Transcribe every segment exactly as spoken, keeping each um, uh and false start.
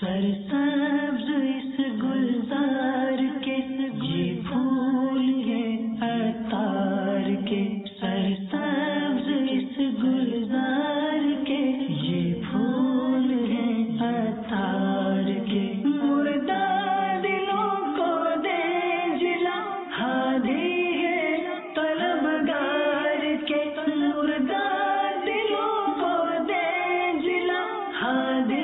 سرسبز اس گلزار کے یہ پھول ہیں عطار کے، سرسبز اس گلزار کے یہ پھول ہیں عطار کے، مردہ دلوں کو دے جلا ہادی ہے طلبگار کے، مردہ دلوں کو دے جلا ہادی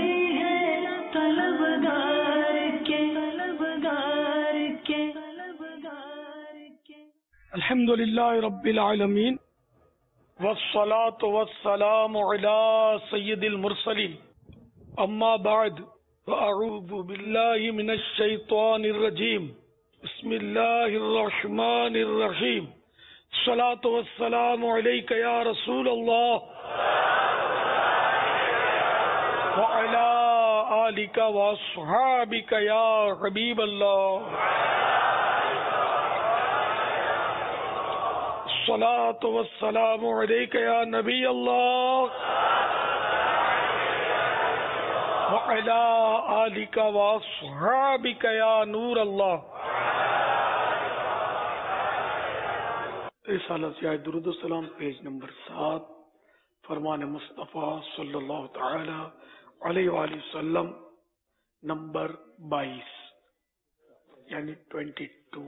الحمد للہ رب العالمین والصلاة والسلام علی سید المرسلین، اما بعد فاعوذ باللہ من الشیطان الرجیم، بسم اللہ الرحمن الرحیم، الصلاة والسلام علیک یا رسول اللہ وعلی آلک واصحابک یا حبیب اللہ، الصلاة والسلام علیک یا نبی اللہ وعلی آلک واصحابک یا نور اللہ۔ رسالہ سیاہ درود السلام پیج نمبر سات، فرمان مصطفیٰ صلی اللہ تعالی علیہ وآلہ وسلم نمبر بائیس یعنی ٹوینٹی ٹو۔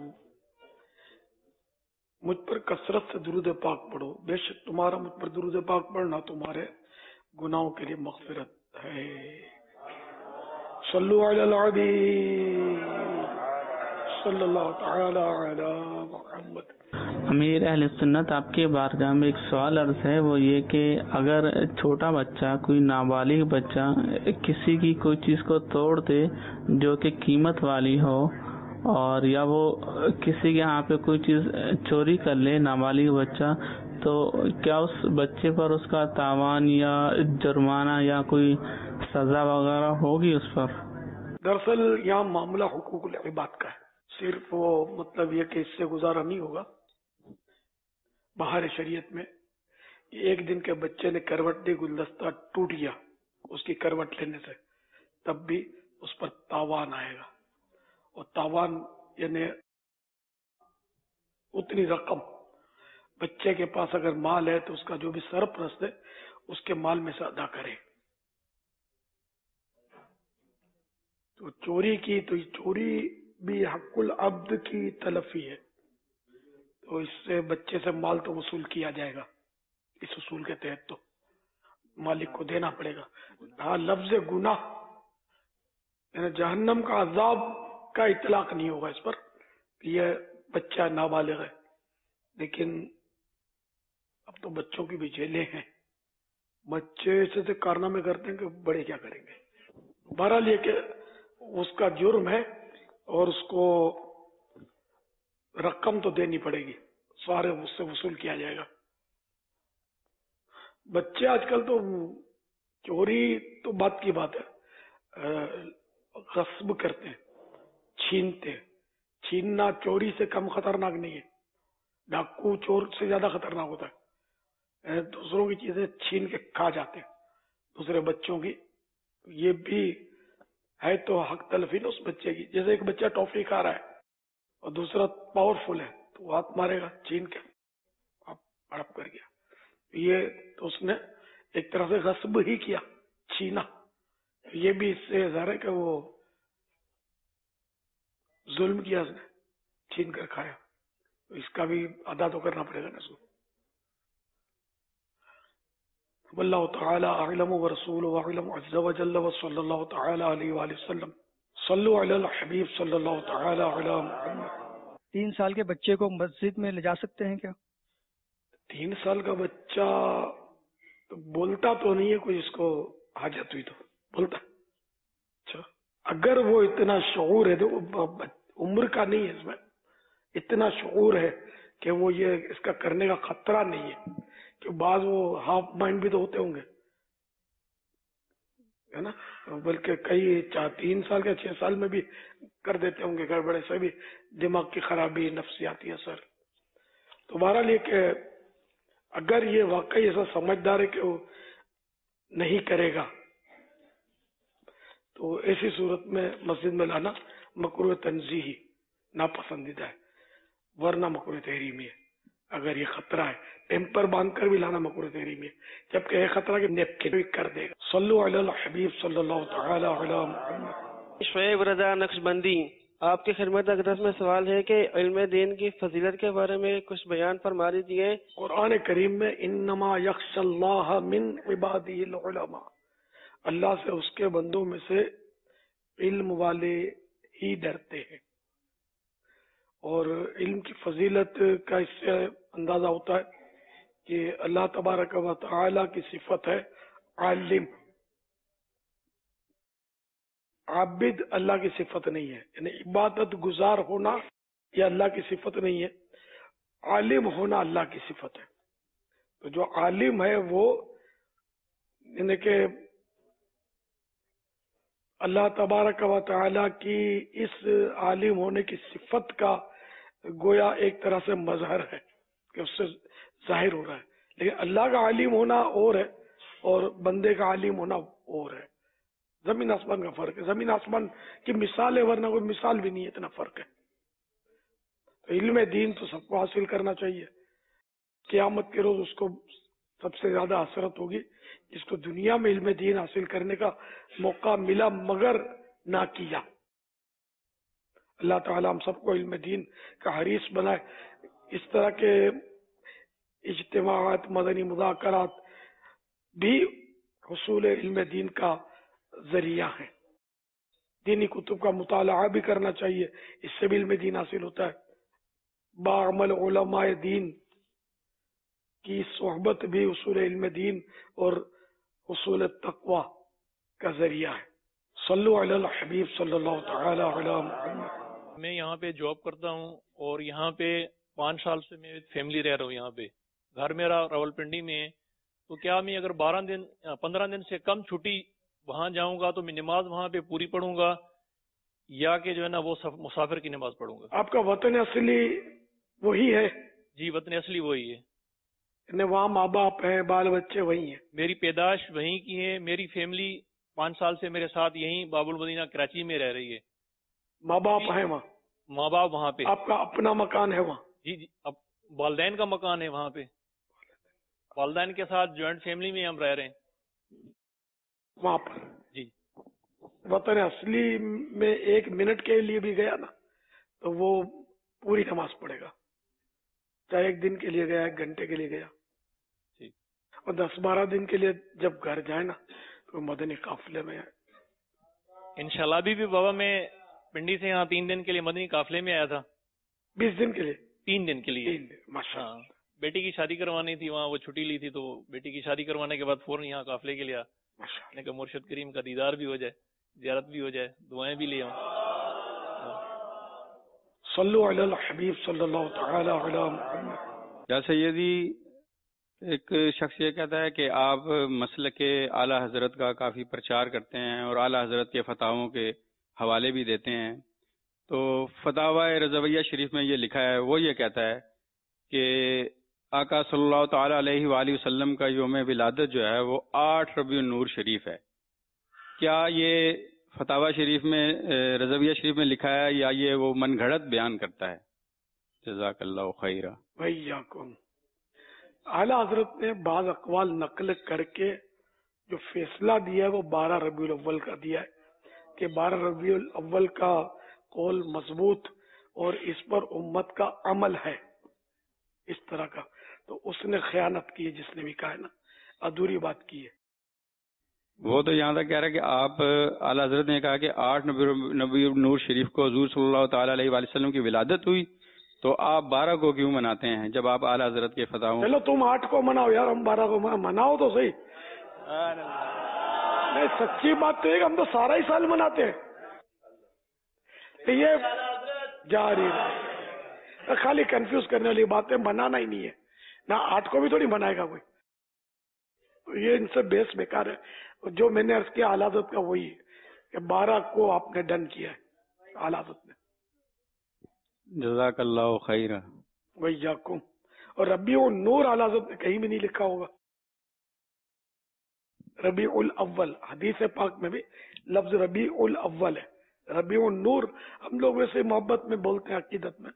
مجھ پر کثرت سے درود پاک پڑھو، بے شک تمہارا مجھ پر درود پاک پڑھنا تمہارے گناہوں کے لیے مغفرت ہے۔ صلو علی الحبیب صلی اللہ تعالی علی محمد۔ امیر اہل سنت، آپ کے بارگاہ میں ایک سوال عرض ہے، وہ یہ کہ اگر چھوٹا بچہ، کوئی نابالغ بچہ کسی کی کوئی چیز کو توڑ دے جو کہ قیمت والی ہو، اور یا وہ کسی کے یہاں پہ کوئی چیز چوری کر لے نابالغ بچہ، تو کیا اس بچے پر اس کا تاوان یا جرمانہ یا کوئی سزا وغیرہ ہوگی اس پر؟ دراصل یہاں معاملہ حقوق العباد کا ہے، صرف وہ مطلب یہ کہ اس سے گزارا نہیں ہوگا۔ باہر شریعت میں ایک دن کے بچے نے کروٹ دی، گلدستہ ٹوٹ گیا اس کی کروٹ لینے سے، تب بھی اس پر تاوان آئے گا، اور تاوان یعنی اتنی رقم، بچے کے پاس اگر مال ہے تو اس کا جو بھی سرپرست ہے اس کے مال میں سے ادا کرے۔ تو چوری کی تو چوری بھی حق العبد کی تلفی ہے، تو اس سے بچے سے مال تو وصول کیا جائے گا، اس اصول کے تحت تو مالک کو دینا پڑے گا۔ ہاں، لفظ گناہ یعنی جہنم کا عذاب کا اطلاق نہیں ہوگا اس پر، یہ بچہ نابالغ ہے، لیکن اب تو بچوں کی بھی جیلیں ہیں، بچے ایسے کارنامے کرتے ہیں کہ بڑے کیا کریں گے۔ بہرحال یہ کہ اس کا جرم ہے اور اس کو رقم تو دینی پڑے گی، سارے اس سے وصول کیا جائے گا۔ بچے آج کل تو چوری تو بات کی بات ہے، غصب کرتے ہیں، چھینتے، چھیننا چوری سے کم خطرناک نہیں ہے، ڈاکو چور سے زیادہ خطرناک ہوتا ہے، دوسروں کی چیزیں چھین کے کھا جاتے ہیں، دوسرے بچوں کی، یہ بھی ہے تو حق تلفی نا اس بچے کی۔ جیسے ایک بچہ ٹافی کھا رہا ہے اور دوسرا پاورفل ہے تو وہ ہاتھ مارے گا چھین کے، ہڑپ کر گیا، یہ تو اس نے ایک طرح سے غصب ہی کیا، چھینا، یہ بھی اس سے ظاہر ہے کہ وہ ظلم کیا، اس نے چھین کر کھایا، اس کا بھی ادا تو کرنا پڑے گا نا اس کو۔ واللہ تعالی اعلم ورسولہ اعلم عز وجل وصلی اللہ تعالی علیہ وآلہ وسلم۔ صلو علی الحبیب صلی اللہ تعالی علی محمد۔ تین سال کے بچے کو مسجد میں لے جا سکتے ہیں کیا؟ تین سال کا بچہ تو بولتا تو نہیں ہے، کوئی اس کو حاجت ہوئی تو بولتا، اچھا اگر وہ اتنا شعور ہے تو عمر کا نہیں ہے، اس میں اتنا شعور ہے کہ وہ یہ اس کا کرنے کا خطرہ نہیں ہے، کہ بعض وہ ہاف مائنڈ بھی تو ہوتے ہوں گے، ہے نا، بلکہ کئی چار تین سال کے چھ سال میں بھی کر دیتے ہوں گے گڑبڑے سے بھی، دماغ کی خرابی، نفسیاتی اثر۔ تو بہرحال یہ کہ اگر یہ واقعی ایسا سمجھدار ہے کہ وہ نہیں کرے گا تو ایسی صورت میں مسجد میں لانا مکروہ تنزیہی ناپسندیدہ ہے، ورنہ مکروہ تحریمی ہے۔ اگر یہ خطرہ ہے ٹیمپر باندھ کر بھی لانا مکروہ تحریمی ہے، جبکہ یہ خطرہ کہ نیپکن کر دے گا۔ صلو علی الحبیب صلی اللہ تعالی علی محمد۔ شعیب رضا نقشبندی، آپ کی خدمت اقدس میں سوال ہے کہ علم دین کی فضیلت کے بارے میں کچھ بیان فرما دیجیے۔ قرآن کریم میں انما یخشى اللہ من عبادہ العلماء، اللہ سے اس کے بندوں میں سے علم والے ہی ڈرتے ہیں، اور علم کی فضیلت کا اس سے اندازہ ہوتا ہے کہ اللہ تبارک و تعالی کی صفت ہے عالم، عابد اللہ کی صفت نہیں ہے، یعنی عبادت گزار ہونا یہ اللہ کی صفت نہیں ہے، عالم ہونا اللہ کی صفت ہے۔ تو جو عالم ہے وہ یعنی کہ اللہ تبارک و تعالی کی اس عالم ہونے کی صفت کا گویا ایک طرح سے مظہر ہے کہ اس سے ظاہر ہو رہا ہے، لیکن اللہ کا عالم ہونا اور ہے اور بندے کا عالم ہونا اور ہے، زمین آسمان کا فرق ہے، زمین آسمان کی مثال ہے ورنہ کوئی مثال بھی نہیں ہے، اتنا فرق ہے۔ تو علم دین تو سب کو حاصل کرنا چاہیے، قیامت کے روز اس کو سب سے زیادہ حسرت ہوگی جس کو دنیا میں علم دین حاصل کرنے کا موقع ملا مگر نہ کیا۔ اللہ تعالی ہم سب کو علم دین کا حریص بنائے۔ اس طرح کے اجتماعات، مدنی مذاکرات بھی حصول علم دین کا ذریعہ ہیں۔ دینی کتب کا مطالعہ بھی کرنا چاہیے، اس سے بھی علم دین حاصل ہوتا ہے۔ باعمل علماء دین کی صحبت بھی حصول علم دین اور حصول تقوی کا ذریعہ ہے۔ صلو علی الحبیب صلی اللہ تعالی علی محمد۔ میں یہاں پہ جاب کرتا ہوں اور یہاں پہ پانچ سال سے میں فیملی رہ رہا ہوں، یہاں پہ گھر میرا راول پنڈی میں ہے، تو کیا میں اگر بارہ دن پندرہ دن سے کم چھٹی وہاں جاؤں گا تو میں نماز وہاں پہ پوری پڑھوں گا یا کہ جو ہے نا وہ مسافر کی نماز پڑھوں گا؟ آپ کا وطن اصلی وہی ہے؟ جی وطن اصلی وہی ہے، وہاں ماں باپ ہیں، بال بچے وہی ہیں؟ میری پیدائش وہیں کی ہے، میری فیملی پانچ سال سے میرے ساتھ یہیں باب المدینہ کراچی میں رہ رہی ہے۔ ماں باپ ہیں وہاں؟ ماں باپ وہاں پہ۔ آپ کا اپنا مکان ہے وہاں؟ جی جی، اب والدین کا مکان ہے وہاں پہ، والدین کے ساتھ جوائنٹ فیملی میں ہم رہ رہے ہیں وہاں پر۔ جی وطن اصلی میں ایک منٹ کے لیے بھی گیا نا تو وہ پوری نماز پڑھے گا، چاہے ایک دن کے لیے گیا، ایک گھنٹے کے لیے گیا، اور دس بارہ دن کے لیے جب گھر جائے نا تو مدنی قافلے میں انشاءاللہ۔ ابھی بھی بابا میں پنڈی سے یہاں تین دن کے لیے مدنی قافلے میں آیا تھا۔ بیس دن کے لیے؟ تین دن کے لیے، ماشاء ہاں۔ بیٹی کی شادی کروانی تھی، وہاں وہ چھٹی لی تھی تو بیٹی کی شادی کروانے کے بعد فوراً یہاں قافلے کے لیے آیا، میں کہ مرشد کریم کا دیدار بھی ہو جائے، زیارت بھی ہو جائے، دعائیں بھی لے آؤں۔ صلو علی الحبیب صلی اللہ تعالی علی محمد۔ یا سیدی، ایک شخص یہ کہتا ہے کہ آپ مسلک اعلیٰ حضرت کا کافی پرچار کرتے ہیں اور اعلیٰ حضرت کے فتاووں کے حوالے بھی دیتے ہیں، تو فتاوی رضویہ شریف میں یہ لکھا ہے، وہ یہ کہتا ہے کہ آقا صلی اللہ تعالی علیہ وآلہ وسلم کا یوم ولادت جو ہے وہ آٹھ ربیع النور شریف ہے۔ کیا یہ فتاوی شریف میں رضویہ شریف میں لکھا ہے یا یہ وہ من گھڑت بیان کرتا ہے؟ جزاک اللہ خیرہ۔ وَإِيَّاكُمْ۔ اعلیٰ حضرت نے بعض اقوال نقل کر کے جو فیصلہ دیا ہے وہ بارہ ربیع الاول کا دیا ہے کہ بارہ ربیع الاول کا قول مضبوط اور اس پر امت کا عمل ہے، اس طرح کا۔ تو اس نے خیانت کی ہے، جس نے بھی کہا ہے نا، ادھوری بات کی ہے۔ وہ تو یہاں تک کہہ رہا ہے کہ آپ اعلیٰ حضرت نے کہا کہ آٹھ نبی نور شریف کو حضور صلی اللہ تعالی علیہ وآلہ وسلم کی ولادت ہوئی، تو آپ بارہ کو کیوں مناتے ہیں جب آپ اعلیٰ حضرت کے فتاووں؟ چلو تم آٹھ کو مناؤ یار، ہم بارہ کو مناؤ تو صحیح۔ نہیں، سچی بات تو ہے کہ ہم تو سارا ہی سال مناتے ہیں، یہ جاری ہے، خالی کنفیوز کرنے والی بات ہے، منانا ہی نہیں ہے نہ، آٹھ کو بھی تھوڑی منائے گا کوئی، تو یہ ان سے بیس بیکار ہے۔ جو میں نے عرض کیا اعلیٰ حضرت کا وہی ہے کہ بارہ کو آپ نے ڈن کیا ہے اعلیٰ حضرت نے۔ جزاک اللہ خیرہ۔ وَإِيَّاكُمْ۔ اور ربیع النور اعلیٰ حضرت نے کہیں بھی نہیں لکھا ہوگا، ربیع الاول حدیث پاک میں بھی لفظ ربیع الاول ہے. ربیع النور ہم لوگ ویسے محبت میں بولتے ہیں عقیدت میں,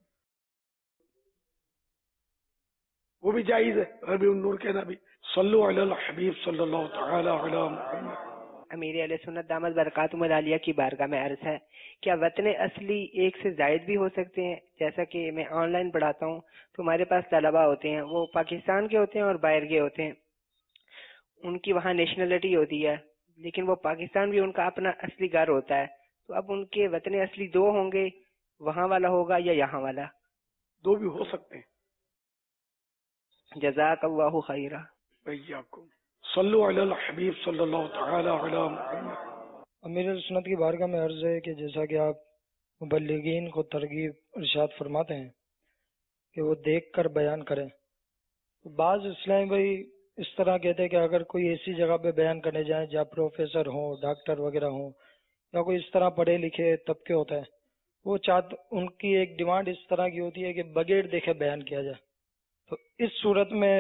وہ بھی جائز ہے ربیع النور کہنا بھی. صلو علی الحبیب صلی اللہ تعالی علی محمد. امیر اہل سنت دامت برکاتہم العالیہ کی بارگاہ میں عرض ہے, کیا وطن اصلی ایک سے زائد بھی ہو سکتے ہیں؟ جیسا کہ میں آن لائن پڑھاتا ہوں تو ہمارے پاس طلباء ہوتے ہیں, وہ پاکستان کے ہوتے ہیں اور باہر کے ہوتے ہیں, ان کی وہاں نیشنلٹی ہوتی ہے, لیکن وہ پاکستان بھی ان کا اپنا اصلی گھر ہوتا ہے. تو اب ان کے وطن اصلی دو ہوں گے, وہاں والا ہوگا یا یہاں والا؟ دو بھی ہو سکتے ہیں. جزاک اللہ خیرہ. وإياكم. صلو علی الحبیب صلی اللہ تعالی علی محمد. امیر سنت کی بارگاہ میں عرض ہے کہ جیسا کہ آپ مبلغین کو ترغیب ارشاد فرماتے ہیں کہ وہ دیکھ کر بیان کریں, تو بعض اسلامی بھائی اس طرح کہتے ہیں کہ اگر کوئی ایسی جگہ پہ بیان کرنے جائیں جہاں پروفیسر ہوں, ڈاکٹر وغیرہ ہوں, یا کوئی اس طرح پڑھے لکھے طبقے ہوتا ہے, وہ چاہتے, ان کی ایک ڈیمانڈ اس طرح کی ہوتی ہے کہ بغیر دیکھے بیان کیا جائے. تو اس صورت میں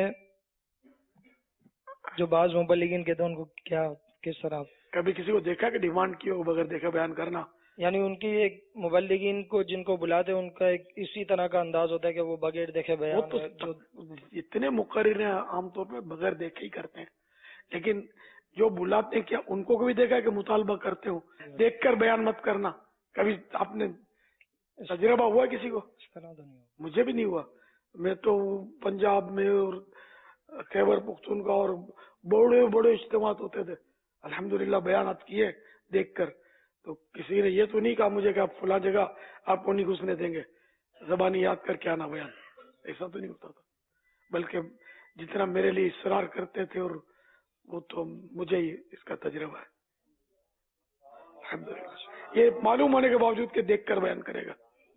جو بعض مبلغین کہتے ہیں ان کو کیا, کس طرح؟ کبھی کسی کو دیکھا کہ ڈیمانڈ کی ہو بغیر دیکھا بیان کرنا؟ یعنی ان کی ایک مبلغین کو جن کو بلاتے ہیں ان کا ایک اسی طرح کا انداز ہوتا ہے کہ وہ بغیر دیکھے بیان. وہ تو اتنے مقرر ہیں عام طور پہ بغیر دیکھے ہی کرتے ہیں, لیکن جو بلاتے ہیں کیا ان کو بھی دیکھا کہ مطالبہ کرتے ہوں دیکھ کر بیان مت کرنا؟ کبھی آپ نے تجربہ ہوا کسی کو؟ اس طرح تو نہیں. مجھے بھی نہیں ہوا. میں تو پنجاب میں اور خیبر پختونخوا اور بڑے بڑے اجتماعات ہوتے تھے, الحمدللہ بیانات کیے دیکھ کر. تو کسی نے یہ تو نہیں کہا مجھے کہ آپ فلاں جگہ آپ کو نہیں گھسنے دیں گے, زبانی یاد کر کے آنا بیان, ایسا تو نہیں ہوتا تھا. بلکہ جتنا میرے لیے اصرار کرتے تھے, اور وہ تو مجھے ہی اس کا تجربہ ہے الحمدللہ. یہ معلوم ہونے کے باوجود کہ دیکھ کر بیان کرے گا,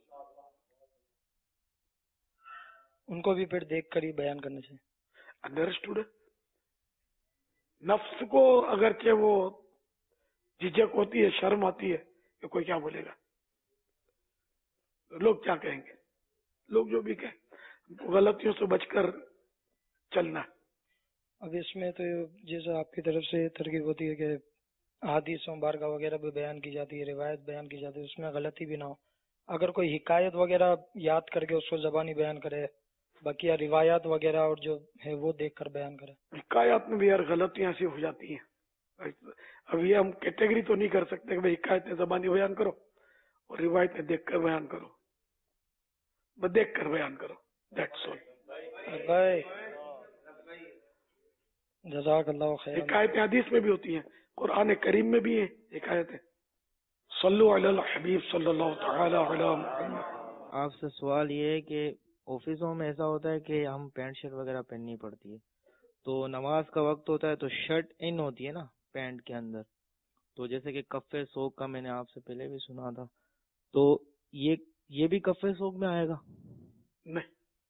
ان کو بھی پھر دیکھ کر ہی بیان کرنے سے انڈرسٹوڈ ہے. نفس کو اگرچہ وہ جھجک ہوتی ہے, شرم آتی ہے کہ کوئی کیا بولے گا, لوگ کیا کہیں گے, لوگ جو بھی کہیں, غلطیوں سے بچ کر چلنا. اب اس میں تو جیسا آپ کی طرف سے ترغیب ہوتی ہے کہ احادیث مبارکہ وغیرہ بھی بیان کی جاتی ہے, روایت بیان کی جاتی ہے, اس میں غلطی بھی نہ ہو. اگر کوئی حکایت وغیرہ یاد کر کے اس کو زبانی بیان کرے, باقی روایات وغیرہ اور جو ہے وہ دیکھ کر بیان کرے. حکایات میں بھی یار غلطیاں ایسی ہو جاتی ہیں. اب یہ ہم کیٹیگری تو نہیں کر سکتے کہ بھائی حکایتیں زبانی بیان کرو اور روایتیں دیکھ کر بیان کرو, بس دیکھ کر بیان کرو, دیٹس آل. جزاک اللہ خیر. حکایتیں حدیث میں بھی ہوتی ہیں, قرآن کریم میں بھی ہیں حکایتیں. صلو علی الحبیب صلی اللہ تعالی علی محمد. آپ سے سوال یہ ہے کہ آفسوں میں ایسا ہوتا ہے کہ ہم پینٹ شرٹ وغیرہ پہننی پڑتی ہے, تو نماز کا وقت ہوتا ہے تو شرٹ ان ہوتی ہے نا پینٹ کے اندر, تو جیسے کہ کفے سوگ کا میں نے آپ سے پہلے بھی سنا تھا, تو یہ یہ بھی کفے سوگ میں آئے گا؟ نہیں,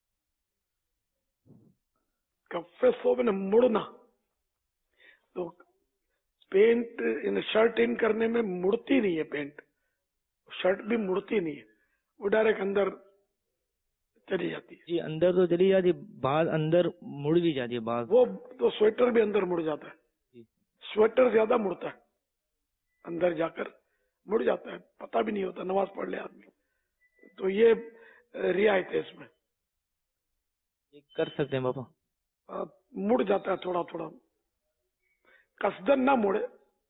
کفے سوگ میں مڑنا تو پینٹ ان شرٹ ان کرنے میں مڑتی نہیں ہے, پینٹ شرٹ بھی مڑتی نہیں ہے, وہ ڈائریکٹ اندر چلی جاتی ہے. جی اندر تو چلی جاتی, بعض اندر مڑ بھی جاتی ہے, بعض وہ تو سویٹر بھی اندر مڑ جاتا ہے, سویٹر زیادہ مڑتا ہے, اندر جا کر مڑ جاتا ہے, پتہ بھی نہیں ہوتا, نماز پڑھ لے آدمی. تو یہ رعایت ہے اس میں, کر سکتے ہیں بابا. مڑ جاتا ہے تھوڑا تھوڑا, قصدن نہ مڑے.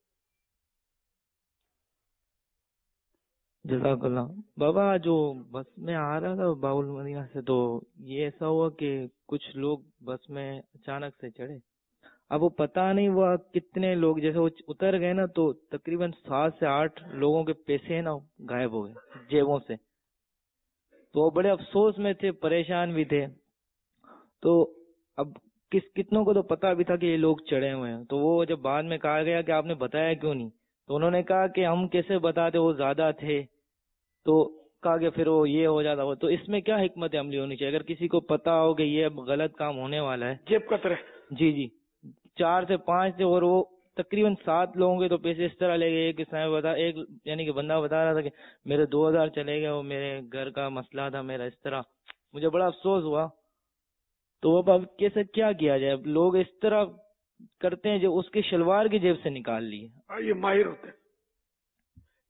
جزاک اللہ. بابا جو بس میں آ رہا تھا باول مدینہ سے, تو یہ ایسا ہوا کہ کچھ لوگ بس میں اچانک سے چڑھے, اب وہ پتہ نہیں وہ کتنے لوگ, جیسے وہ اتر گئے نا تو تقریباً سات سے آٹھ لوگوں کے پیسے نا غائب ہو گئے جیبوں سے. تو وہ بڑے افسوس میں تھے, پریشان بھی تھے. تو اب کس کتنوں کو تو پتا بھی تھا کہ یہ لوگ چڑھے ہوئے ہیں, تو وہ جب بعد میں کہا گیا کہ آپ نے بتایا کیوں نہیں, تو انہوں نے کہا کہ ہم کیسے بتاتے, وہ زیادہ تھے. تو کہا کہ پھر وہ یہ ہو جاتا ہو. تو اس میں کیا حکمت عملی ہونی چاہیے اگر کسی کو پتا ہو کہ یہ غلط کام ہونے والا ہے؟ جیب قطرے. جی جی, چار سے پانچ تھے, اور وہ تقریباً سات لوگوں کے تو پیسے اس طرح لے گئے. ایک بتا ایک یعنی کہ بندہ بتا رہا تھا کہ میرے دو ہزار چلے گئے, وہ میرے گھر کا مسئلہ تھا میرا, اس طرح. مجھے بڑا افسوس ہوا. تو اب اب کیسے کیا کیا جائے؟ لوگ اس طرح کرتے ہیں جو اس کے شلوار کی جیب سے نکال لی. یہ ماہر ہوتے ہیں,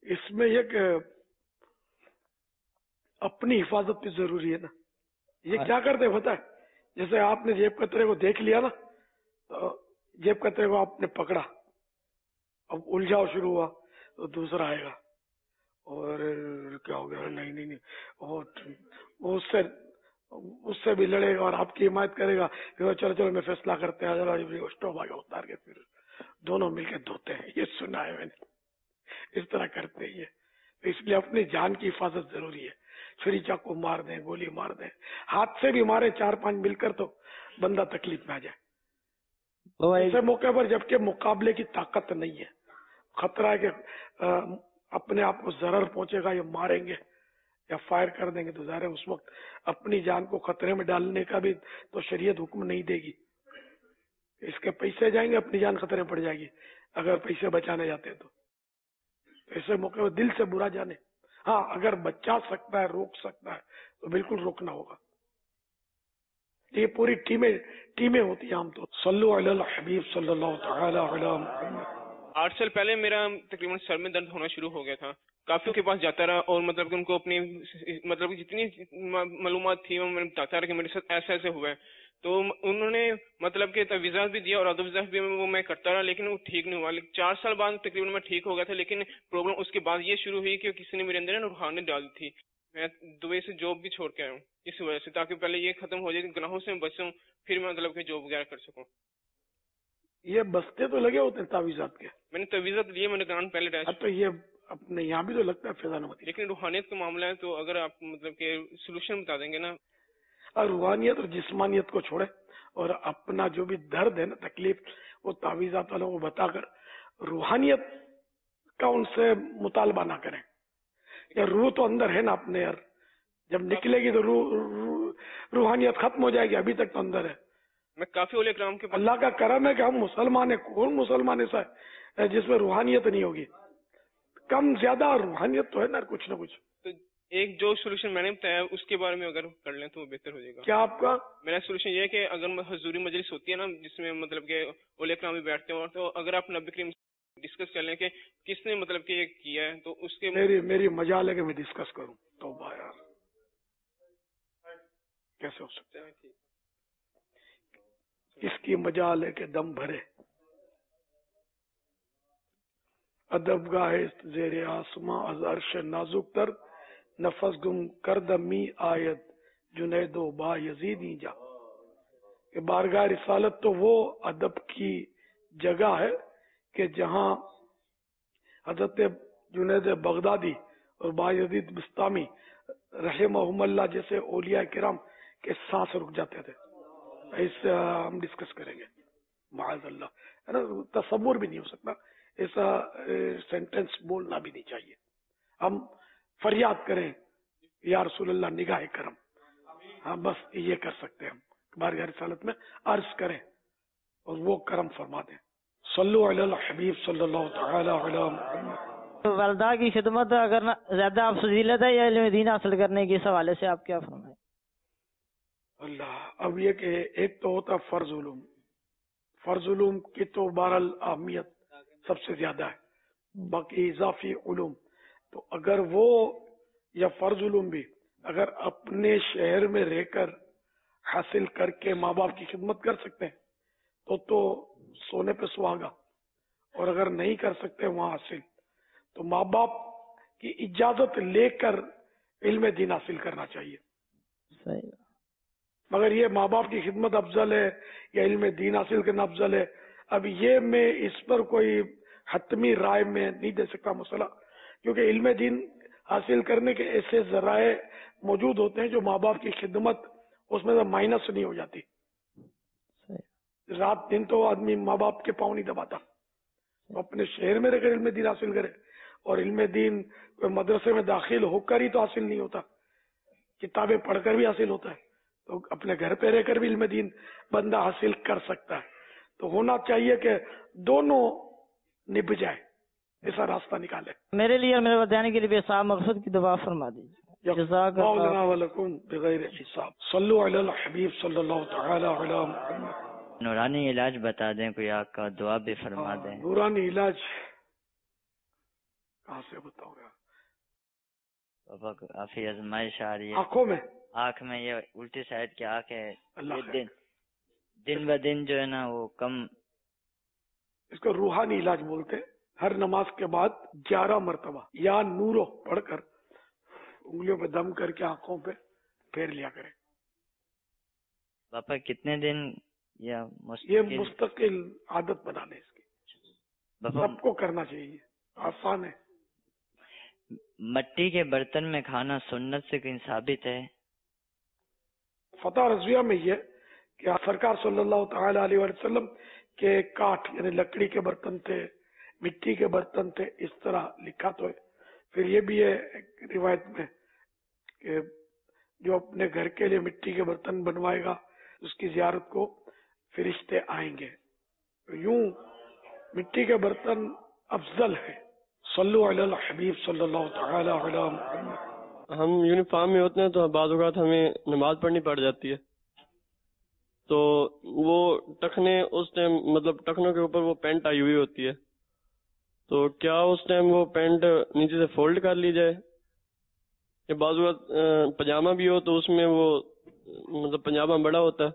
اس میں یہ کہ اپنی حفاظت بھی ضروری ہے نا. یہ کیا کرتے ہیں پتہ ہے؟ جیسے آپ نے جیب کترے کو دیکھ لیا نا، تو جیب کترے کو آپ نے پکڑا، اب الجھاؤ شروع ہوا تو دوسرا آئے گا اور کیا ہو گیا، نہیں نہیں نہیں، اور اس سے اس سے بھی لڑے گا اور آپ کی حمایت کرے گا. چلو چلو میں فیصلہ کرتے ہیں، اسٹوو آگے اتار کے پھر دونوں مل کے دھوتے ہیں. یہ سنا ہے میں نے، اس طرح کرتے ہیں. تو اس لیے اپنی جان کی حفاظت ضروری ہے. چھری چاقو مار دیں، گولی مار دیں، ہاتھ سے بھی مارے چار پانچ مل کر تو بندہ تکلیف میں آ جائے. ایسے موقع پر جبکہ مقابلے کی طاقت نہیں ہے، خطرہ ہے کہ اپنے آپ کو ضرر پہنچے گا، یا ماریں گے یا فائر کر دیں گے، تو ظاہر ہے اس وقت اپنی جان کو خطرے میں ڈالنے کا بھی تو شریعت حکم نہیں دے گی. اس کے پیسے جائیں گے، اپنی جان خطرے میں پڑ جائے گی اگر پیسے بچانے جاتے ہیں تو. ایسے موقع پر دل سے برا جانے. ہاں اگر بچا سکتا ہے، روک سکتا ہے تو بالکل روکنا ہوگا. یہ پوری ٹیمیں ٹیمیں ہوتی ہیں عام طور. صلو علی الحبیب صلی اللہ تعالی علی محمد. آٹھ سال پہلے میرا تقریباً سر میں درد ہونا شروع ہو گیا تھا. کافیوں کے پاس جاتا رہا اور مطلب کہ ان کو اپنی مطلب جتنی معلومات تھی وہ میں بتاتا رہا کہ میرے ساتھ ایسے ایسے ہوا ہے. تو انہوں نے مطلب کہ تجویزات بھی دیا اور ادویات بھی وہ میں کرتا رہا، لیکن وہ ٹھیک نہیں ہوا. چار سال بعد تقریباً میں ٹھیک ہو گیا تھا، لیکن پرابلم اس کے بعد یہ شروع ہوئی کہ کسی نے میرے اندر روحانیت ڈال دی تھی. میں دبئی سے جاب بھی چھوڑ کے آیا ہوں اس وجہ سے، تاکہ پہلے یہ ختم ہو جائے، گناہوں سے میں بچوں، پھر میں مطلب کہ جاب وغیرہ کر سکوں. یہ بستے تو لگے ہوتے ہیں تعویذات کے. میں نے تعویذات لیے، میں نے گرانڈ پہلے ڈیش. تو یہ اپنے یہاں بھی تو لگتا ہے فیضان مدی، لیکن روحانیت کا معاملہ ہے تو اگر آپ مطلب کہ سولوشن بتا دیں گے نا. اور روحانیت اور جسمانیت کو چھوڑے اور اپنا جو بھی درد ہے نا، تکلیف، وہ تعویذات والوں کو بتا کر روحانیت کا ان سے مطالبہ نہ کریں. یا روح تو اندر ہے نا اپنے، یار جب نکلے گی تو روح روحانیت ختم ہو جائے گی، ابھی تک تو اندر ہے. میں کافی اولیاء کرام کے اللہ کا کرم ہے کہ ہم مسلمان ہیں. کون مسلمان ایسا ہے جس میں روحانیت نہیں ہوگی؟ کم زیادہ روحانیت تو ہے نا کچھ نہ کچھ. تو ایک جو سولوشن میں نے بتایا اس کے بارے میں اگر کر لیں تو وہ بہتر ہو جائے گا. کیا آپ کا؟ میرا سولوشن یہ ہے کہ اگر حضوری مجلس ہوتی ہے نا جس میں مطلب کہ اولیاء کرام بھی بیٹھتے ہیں، تو اگر آپ نبی کریم ڈسکس کر لیں کہ کس نے مطلب کہ یہ کیا ہے تو اس کے میری میری مجال ہے کہ میں ڈسکس کروں. توبہ یار، کیسے ہو سکتا ہے؟ اس کی مجال ہے کہ دم بھرے. ادب گاہ زیر آسماں از عرش نازک تر، نفس گم کرد می آیت جنید و با یزیدی جا. کہ بارگاہ رسالت تو وہ ادب کی جگہ ہے کہ جہاں حضرت جنید بغدادی اور با یزید بستامی رحمہم اللہ جیسے اولیاء کرام کے سانس رک جاتے تھے. اس ہم ڈسکس کریں گے معاذ اللہ، ہے نا. تصور بھی نہیں ہو سکتا، ایسا سینٹینس بولنا بھی نہیں چاہیے. ہم فریاد کریں یا رسول اللہ نگاہ کرم، ہاں بس یہ کر سکتے ہیں. ہم بارگاہ رسالت میں عرض کریں اور وہ کرم فرما دیں. صلو علی الحبیب صلی اللہ تعالی علی محمد. والدہ کی خدمت اگر زیادہ آپ فضیلت ہے یا علم دین حاصل کرنے کے حوالے سے آپ کیا فرمائیں؟ اللہ، اب یہ کہ ایک تو ہوتا فرض علوم، فرض علوم کی تو بہرحال اہمیت سب سے زیادہ ہے. باقی اضافی علوم تو اگر وہ یا فرض علوم بھی اگر اپنے شہر میں رہ کر حاصل کر کے ماں باپ کی خدمت کر سکتے ہیں تو تو سونے پہ سہاگا. اور اگر نہیں کر سکتے وہاں حاصل تو ماں باپ کی اجازت لے کر علم دین حاصل کرنا چاہیے. صحیح. مگر یہ ماں باپ کی خدمت افضل ہے یا علم دین حاصل کرنا افضل ہے، اب یہ میں اس پر کوئی حتمی رائے میں نہیں دے سکتا مسئلہ، کیونکہ علم دین حاصل کرنے کے ایسے ذرائع موجود ہوتے ہیں جو ماں باپ کی خدمت اس میں سے مائنس نہیں ہو جاتی. رات دن تو آدمی ماں باپ کے پاؤں نہیں دباتا، اپنے شہر میں رہ کر علم دین حاصل کرے. اور علم دین کوئی مدرسے میں داخل ہو کر ہی تو حاصل نہیں ہوتا، کتابیں پڑھ کر بھی حاصل ہوتا ہے. تو اپنے گھر پہ رہ کر بھی علم دین بندہ حاصل کر سکتا ہے. تو ہونا چاہیے کہ دونوں نب جائے، ایسا راستہ نکالے. میرے لیے اور میرے والدین کے لیے صاحب مقصد کی دعا فرما دیجیے. جزاک اللہ ولکم بغیر حساب. صلو علی الحبیب صلی اللہ تعالی علی محمد. نورانی علاج بتا دیں کوئی، آپ کا دعا بھی فرما دیں. نورانی علاج کہاں سے بتاؤں گا؟ پاپا کافی آزمائش آ رہی ہے آنکھوں میں، آنکھ میں یہ الٹی سائڈ کی آنکھ ہے، اللہ یہ خیر دن دن ب دن جو ہے نا وہ کم. اس کو روحانی علاج بولتے ہیں. ہر نماز کے بعد گیارہ مرتبہ یا نورو پڑھ کر انگلیوں پہ دم کر کے آنکھوں پہ پھیر لیا کریں. پاپا کتنے دن یا یہ مستقل؟ مستقل عادت بنا لیں اس کی. پاپا سب کو کرنا چاہیے، آسان ہے. مٹی کے برتن میں کھانا سنت سے کہیں ثابت ہے؟ فتح رضویہ میں یہ کہ سرکار صلی اللہ تعالی علیہ وسلم کے کاٹھ یعنی لکڑی کے برتن تھے، مٹی کے برتن تھے، اس طرح لکھا تو ہے. پھر یہ بھی ہے ایک روایت میں کہ جو اپنے گھر کے لیے مٹی کے برتن بنوائے گا اس کی زیارت کو فرشتے آئیں گے. یوں مٹی کے برتن افضل ہے. صلو علی الحبیب صلی اللہ تعالی علی محمد. ہم یونیفارم میں ہوتے ہیں تو بعض اوقات ہمیں نماز پڑھنی پڑ جاتی ہے، تو وہ ٹخنے اس ٹائم مطلب ٹخنوں کے اوپر وہ پینٹ آئی ہوئی ہوتی ہے، تو کیا اس ٹائم وہ پینٹ نیچے سے فولڈ کر لی جائے؟ یا بعض اوقات پجامہ بھی ہو تو اس میں وہ مطلب پجامہ بڑا ہوتا ہے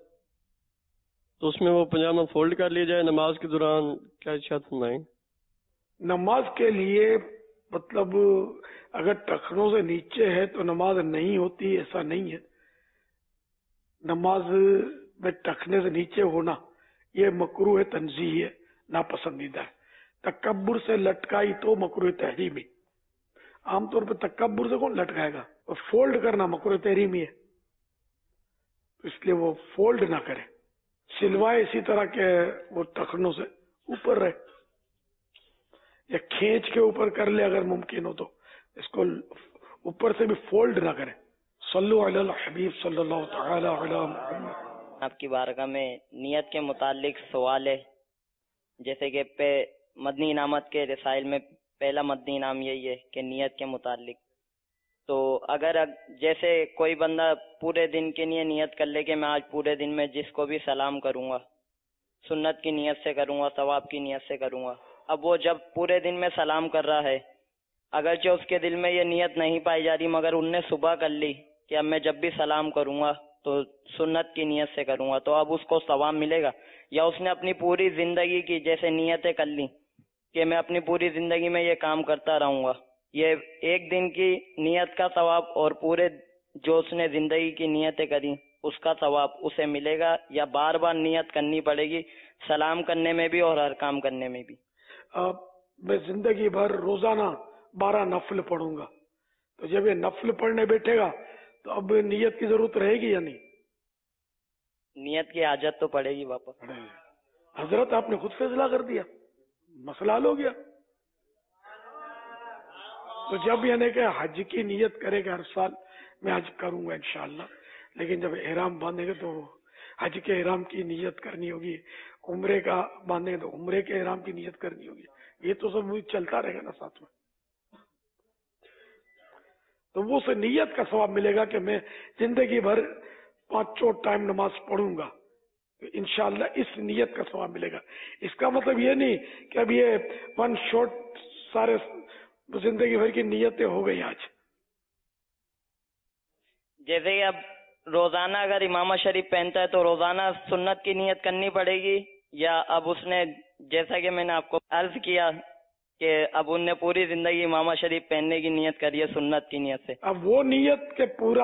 تو اس میں وہ پجامہ فولڈ کر لیا جائے نماز کے دوران، کیا ارشاد فرمائیں؟ نماز کے لیے مطلب اگر ٹخنوں سے نیچے ہے تو نماز نہیں ہوتی، ایسا نہیں ہے. نماز میں ٹخنے سے نیچے ہونا یہ مکروہ تنزیہی ہے، ناپسندیدہ ہے. تکبر سے لٹکائی تو مکروہ تحریمی. عام طور پہ تکبر سے کون لٹکائے گا؟ اور فولڈ کرنا مکروہ تحریمی ہے، اس لیے وہ فولڈ نہ کرے. سلوائے اسی طرح کے وہ ٹخنوں سے اوپر رہے یا کھینچ کے اوپر کر لے اگر ممکن ہو تو، اس کو اوپر سے بھی فولڈ نہ کرے. صلو علی الحبیب صلی اللہ تعالی علی محمد. آپ کی بارگاہ میں نیت کے متعلق سوال ہے. جیسے کہ پہ مدنی انعامت کے رسائل میں پہلا مدنی انعام یہی ہے کہ نیت کے متعلق، تو اگر جیسے کوئی بندہ پورے دن کے لیے نیت کر لے کہ میں آج پورے دن میں جس کو بھی سلام کروں گا سنت کی نیت سے کروں گا، ثواب کی نیت سے کروں گا. اب وہ جب پورے دن میں سلام کر رہا ہے، اگرچہ اس کے دل میں یہ نیت نہیں پائی جا رہی، مگر ان نے صبح کر لی کہ اب میں جب بھی سلام کروں گا تو سنت کی نیت سے کروں گا، تو اب اس کو ثواب ملے گا؟ یا اس نے اپنی پوری زندگی کی جیسے نیتیں کر لی کہ میں اپنی پوری زندگی میں یہ کام کرتا رہوں گا، یہ ایک دن کی نیت کا ثواب اور پورے جو اس نے زندگی کی نیتیں کری اس کا ثواب اسے ملے گا، یا بار بار نیت کرنی پڑے گی سلام کرنے میں بھی اور ہر کام کرنے میں بھی؟ میں زندگی بھر روزانہ بارہ نفل پڑھوں گا، تو جب یہ نفل پڑھنے بیٹھے گا تو اب نیت کی ضرورت رہے گی یا نہیں؟ نیت کی حاجت تو پڑے گی واپس. حضرت آپ نے خود فیصلہ کر دیا، مسئلہ حل ہو گیا. تو جب یعنی کہ حج کی نیت کرے گا، ہر سال میں حج کروں گا انشاءاللہ، لیکن جب احرام باندھیں گے تو حج کے احرام کی نیت کرنی ہوگی، عمرے کا باندھیں گے تو عمرے کے احرام کی نیت کرنی ہوگی. یہ تو سب چلتا رہے گا نا ساتھ میں. تو وہ سے نیت کا ثواب ملے گا کہ میں زندگی بھر پانچوں ٹائم نماز پڑھوں گا، انشاءاللہ اس نیت کا ثواب ملے گا. اس کا مطلب یہ نہیں کہ اب یہ ون شاٹ سارے زندگی بھر کی نیتیں ہو گئی آج. جیسے کہ اب روزانہ اگر امامہ شریف پہنتا ہے تو روزانہ سنت کی نیت کرنی پڑے گی، یا اب اس نے جیسا کہ میں نے آپ کو عرض کیا کہ اب ان نے پوری زندگی امامہ شریف پہننے کی نیت کری ہے سنت کی نیت سے، اب وہ نیت کے پورا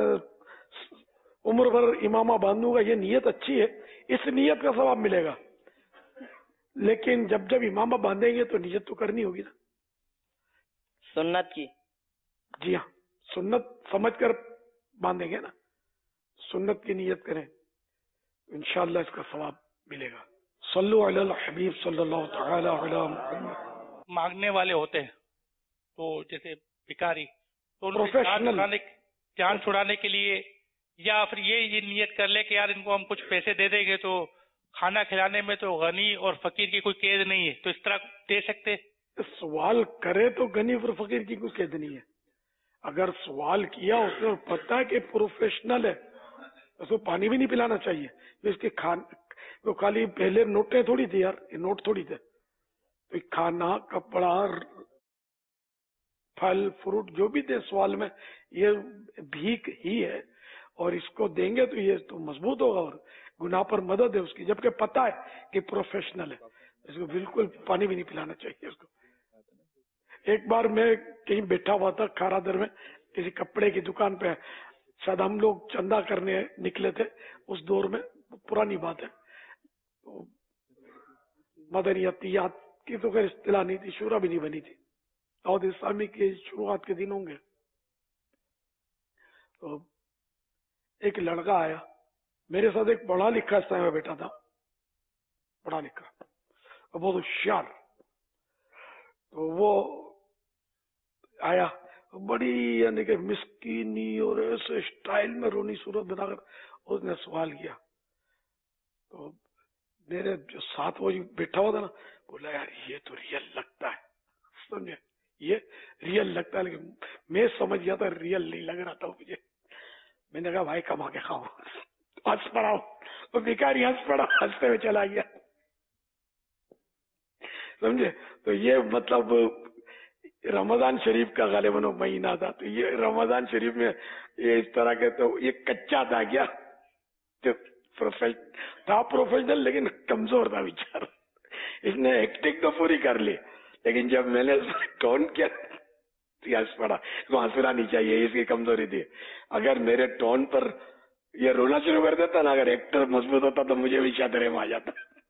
عمر بھر امامہ باندھوں گا، یہ نیت اچھی ہے، اس نیت کا ثواب ملے گا. لیکن جب جب امامہ باندھیں گے تو نیت تو کرنی ہوگی نا سنت کی. جی ہاں، سنت سمجھ کر باندھیں گے نا، سنت کی نیت کریں انشاءاللہ اس کا ثواب ملے گا. صلو علی الحبیب صلی اللہ تعالی علی محمد. مانگنے والے ہوتے ہیں تو جیسے بھکاری، تو پروفیشنل جان چھڑانے کے لیے، یا پھر یہ یہ نیت کر لے کہ یار ان کو ہم کچھ پیسے دے دیں گے تو کھانا کھلانے میں تو غنی اور فقیر کی کوئی قید نہیں ہے، تو اس طرح دے سکتے؟ سوال کرے تو غنی اور فقیر کی کوئی قید نہیں ہے. اگر سوال کیا اس نے پتا کہ پروفیشنل ہے اس کو پانی بھی نہیں پلانا چاہیے. اس کے کھان وہ خالی پہلے نوٹیں تھوڑی تھی یار، یہ نوٹ تھوڑی تھے. کھانا، کپڑا، پھل فروٹ جو بھی دے سوال میں یہ بھیک ہی ہے، اور اس کو دیں گے تو یہ تو مضبوط ہوگا اور گناہ پر مدد ہے اس کی، جبکہ پتہ ہے کہ پروفیشنل ہے، اس کو بالکل پانی بھی نہیں پلانا چاہیے اس کو۔ ایک بار میں کہیں بیٹھا ہوا تھا کھارا در میں کسی کپڑے کی دکان پہ، شاید ہم لوگ چندہ کرنے نکلے تھے اس دور میں، پرانی بات ہے، مدنیتیات کی تو خیر اصطلاح نہیں تھی، شورا بھی نہیں بنی تھی، دعوت اسلامی کے شروعات کے دن ہوں گے۔ تو ایک لڑکا آیا میرے ساتھ، ایک پڑھا لکھا اس میں بیٹھا تھا، پڑھا لکھا اور بہت ہوشیار، تو وہ آیا بڑی یعنی کہ مسکینی اور ایسے اسٹائل میں رونی صورت بنا کر اس نے سوال کیا، تو میرے جو ساتھ وہ بیٹھا ہوا تھا نا، بولا یار یہ تو ریئل لگتا ہے، سمجھے یہ ریئل لگتا ہے، لیکن میں سمجھ گیا تھا ریئل نہیں لگ رہا تھا مجھے۔ میں نے کہا بھائی کما کے کھاؤ، ہنس پڑا، وہ بیکاری ہنس پڑا، ہنستے ہوئے چلا گیا، سمجھے۔ تو یہ مطلب رمضان شریف کا غالباً مہینہ تھا، تو یہ رمضان شریف میں یہ اس طرح کے تو یہ کچا تھا کیا، تھا پروفیشنل لیکن کمزور تھا بیچارہ، اس نے ایکٹنگ تو پوری کر لی، لیکن جب میں نے ٹون کیا ہنس پڑا، اس کو ہنسنا نہیں چاہیے، اس کی کمزوری تھی۔ اگر میرے ٹون پر یہ رونا شروع کر دیتا نا، اگر ایکٹر مضبوط ہوتا تو مجھے بھی شاید رحم آ جاتا۔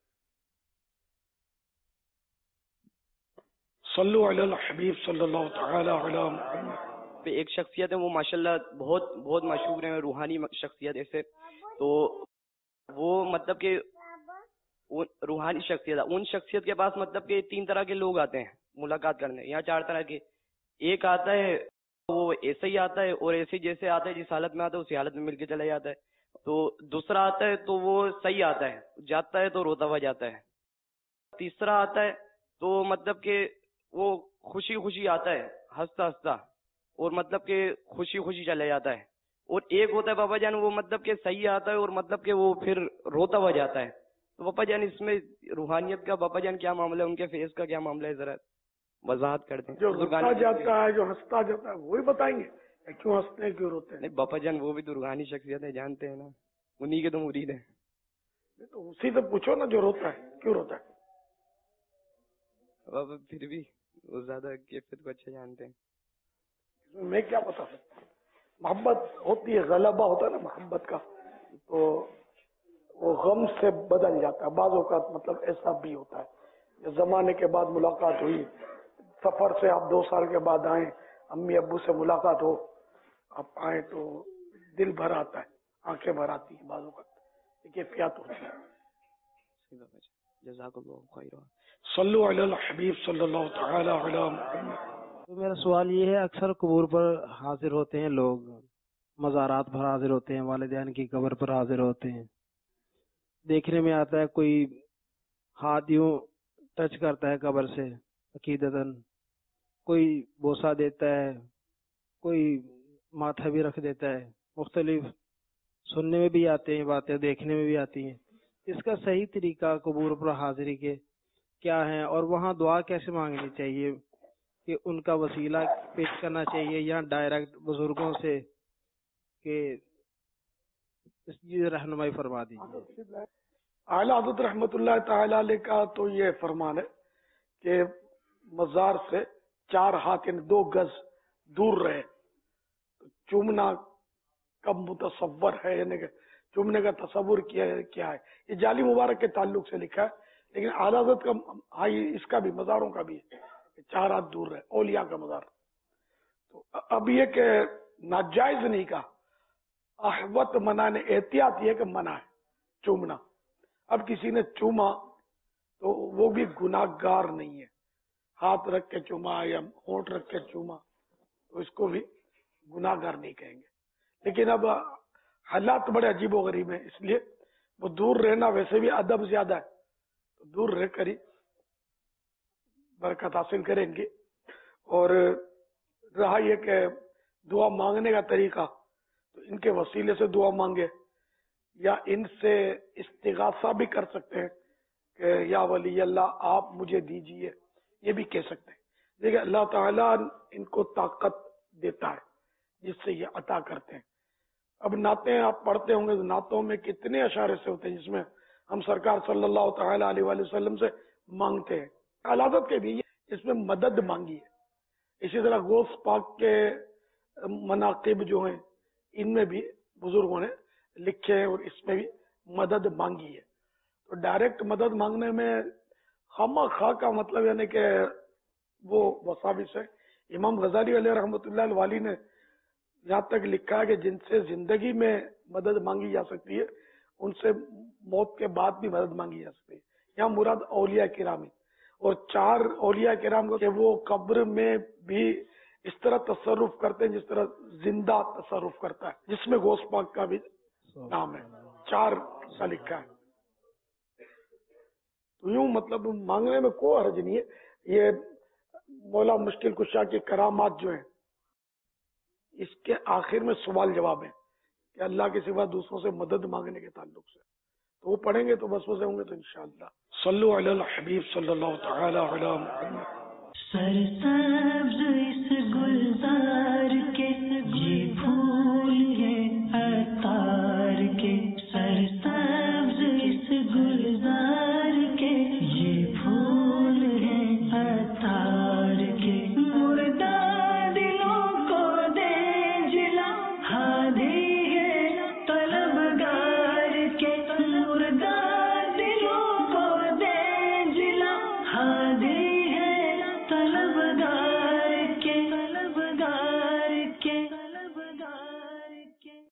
صلو علی الحبیب صلی اللہ تعالی علی محمد۔ ایک شخصیت ہے وہ ماشاءاللہ بہت بہت مشہور ہیں، روحانی شخصیت ایسے، تو وہ مطلب کہ روحانی شخصیت ہے، ان شخصیت کے پاس مطلب کہ تین طرح کے لوگ آتے ہیں ملاقات کرنے، یہاں چار طرح کے، ایک آتا ہے وہ ایسے ہی آتا ہے اور ایسے جیسے آتا ہے جس حالت میں آتا ہے اسی حالت میں مل کے چلا جاتا ہے، تو دوسرا آتا ہے تو وہ صحیح آتا ہے، جاتا ہے تو روتا ہوا جاتا ہے، تیسرا آتا ہے تو مطلب کہ وہ خوشی خوشی آتا ہے ہنستا ہنستا اور مطلب کہ خوشی خوشی چلا جاتا ہے، اور ایک ہوتا ہے بابا جان وہ مطلب کہ صحیح آتا ہے اور مطلب کہ وہ پھر روتا ہوا جاتا ہے۔ تو بابا جان اس میں روحانیت کا بابا جان کیا معاملہ ہے، ان کے فیس کا کیا معاملہ ہے، ذرا وضاحت کر دیں۔ جو روتا جاتا ہے جو ہنستا جاتا ہے وہی بتائیں گے کیوں ہنستے ہیں کیوں روتے ہیں؟ نہیں بابا جان وہ بھی تو روحانی شخصیت ہے، جانتے ہیں نا، انہی کے تو مرید ہیں۔ تو اسی سے پوچھو نا جو روتا ہے کیوں روتا ہے۔ بابا پھر بھی وہ زیادہ کیفیت کو اچھا جانتے ہیں۔ میں کیا بتا سکتا ہوں، محبت ہوتی ہے، غلبہ ہوتا ہے نا محبت کا، تو وہ غم سے بدل جاتا ہے، بعض اوقات مطلب ایسا بھی ہوتا ہے، زمانے کے بعد ملاقات ہوئی، سفر سے آپ دو سال کے بعد آئیں، امی ابو سے ملاقات ہو، آپ آئیں تو دل بھر آتا ہے، آنکھیں بھر آتی ہیں، بعض اوقات یہ کیفیت ہوتی ہے۔ جزاک اللہ خیر۔ صلو علی الحبیب صلی اللہ تعالی علی محمد۔ تو میرا سوال یہ ہے، اکثر قبور پر حاضر ہوتے ہیں لوگ، مزارات پر حاضر ہوتے ہیں، والدین کی قبر پر حاضر ہوتے ہیں، دیکھنے میں آتا ہے کوئی ہاتھ یوں ٹچ کرتا ہے قبر سے عقیدتاً، کوئی بوسہ دیتا ہے، کوئی ماتھا بھی رکھ دیتا ہے، مختلف سننے میں بھی آتے ہیں باتیں، دیکھنے میں بھی آتی ہیں۔ اس کا صحیح طریقہ قبور پر حاضری کے کیا ہے، اور وہاں دعا کیسے مانگنی چاہیے، کہ ان کا وسیلہ پیش کرنا چاہیے یا ڈائریکٹ بزرگوں سے، کہ اس کی رہنمائی فرما دیجیے۔ اعلیٰ حضرت رحمت اللہ تعالی علیہ کا تو یہ فرمان ہے کہ مزار سے چار ہاتھ یعنی دو گز دور رہے، چومنا کب متصور ہے، یعنی کہ چومنے کا تصور کیا کیا ہے، یہ جعلی مبارک کے تعلق سے لکھا ہے، لیکن اعلیٰ حضرت کا ہائی اس کا بھی مزاروں کا بھی ہے، چار ہاتھ دور رہے، اولیاء کا مزار۔ تو اب یہ کہ ناجائز نہیں کہا، احوت منع نے، احتیاط یہ کہ منع ہے چومنا۔ اب کسی نے چوما تو وہ بھی گناہ گار نہیں ہے، ہاتھ رکھ کے چوما یا ہونٹ رکھ کے چوما تو اس کو بھی گناہ گار نہیں کہیں گے، لیکن اب حالات بڑے عجیب و غریب ہیں، اس لیے وہ دور رہنا ویسے بھی ادب زیادہ ہے، تو دور رہ کر ہی برکت حاصل کریں گے۔ اور رہا یہ کہ دعا مانگنے کا طریقہ، تو ان کے وسیلے سے دعا مانگے، یا ان سے استغاثہ بھی کر سکتے ہیں کہ یا ولی اللہ آپ مجھے دیجئے، یہ بھی کہہ سکتے ہیں، دیکھیں اللہ تعالیٰ ان کو طاقت دیتا ہے جس سے یہ عطا کرتے ہیں. اب نعتیں آپ پڑھتے ہوں گے، نعتوں میں کتنے اشعار سے ہوتے ہیں جس میں ہم سرکار صلی اللہ تعالی علیہ وآلہ وسلم سے مانگتے ہیں. علادت کے بھی اس میں مدد مانگی ہے. اسی طرح غوث پاک کے مناقب جو ہیں ان میں بھی بزرگوں نے لکھے ہیں اور اس میں بھی مدد مانگی ہے. تو ڈائریکٹ مدد مانگنے میں خواہ خواہ کا مطلب یعنی کہ وہ وساوس ہے. امام غزالی علیہ رحمۃ اللہ الوالی نے یہاں تک لکھا ہے کہ جن سے زندگی میں مدد مانگی جا سکتی ہے ان سے موت کے بعد بھی مدد مانگی جا سکتی ہے. یہاں مراد اولیاء کرام ہے، اور چار اولیاء کرام کو کہ وہ قبر میں بھی اس طرح تصرف کرتے ہیں جس طرح زندہ تصرف کرتا ہے، جس میں غوث پاک کا بھی نام ہے. چار کا لکھا ہے. تو یوں مطلب مانگنے میں کوئی حرج نہیں ہے. یہ مولا مشکل کشا کی کرامات جو ہیں اس کے آخر میں سوال جواب ہے کہ اللہ کے سوا دوسروں سے مدد مانگنے کے تعلق سے، تو وہ پڑھیں گے تو بس وسے ہوں گے. تو انشاءاللہ صلو علی الحبیب صلی اللہ تعالی علی محمد. سرسبز اس گلزار کے یہ پھول